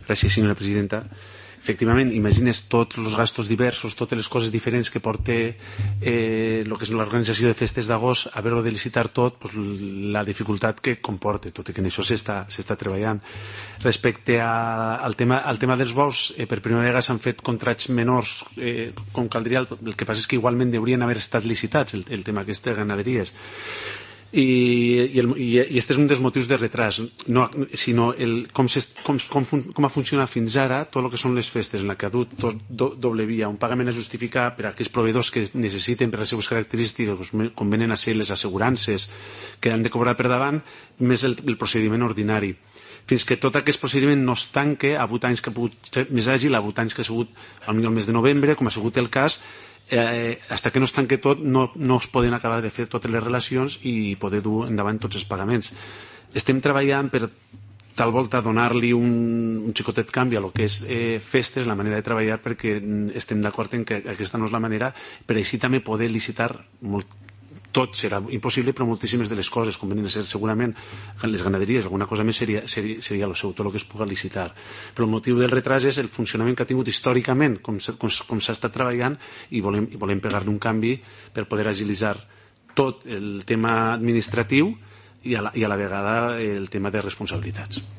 Gràcies, senyora presidenta. Efectivament, imagines tots els gastos diversos, totes les coses diferents que porta el que és l'organització de festes d'agost, haver-ho de licitar tot, la dificultat que comporta, tot i que en això s'està treballant. Respecte al tema dels bous, per primera vegada s'han fet contrats menors com caldria, el que passa és que igualment haurien haver estat licitats el tema aquest de ramaderies. I aquest és un dels motius de retras, sinó com ha funcionat fins ara tot el que són les festes en la que ha dut doble via, un pagament a justificar per a aquells proveïdors que necessiten per a les seves característiques, com venen a ser les assegurances que han de cobrar per davant, més el procediment ordinari. Fins que tot aquest procediment no es tanque, a 8 anys que ha pogut ser més àgil, a 8 anys que ha sigut potser el mes de novembre, com ha sigut el cas, fins que no es tanque tot no es poden acabar de fer totes les relacions i poder dur endavant tots els pagaments. Estem treballant per tal volta donar-li un xicotet canvi a lo que és festes, la manera de treballar, perquè estem d'acord en que aquesta no és la manera, per així també poder licitar tot serà impossible, però moltíssimes de les coses, com venen a ser segurament les ganaderies, alguna cosa més seria el seu, tot el que es pugui licitar. Però el motiu del retras és el funcionament que ha tingut històricament, com s'ha estat treballant, i volem pegar-li un canvi per poder agilitzar tot el tema administratiu i a la vegada el tema de responsabilitats.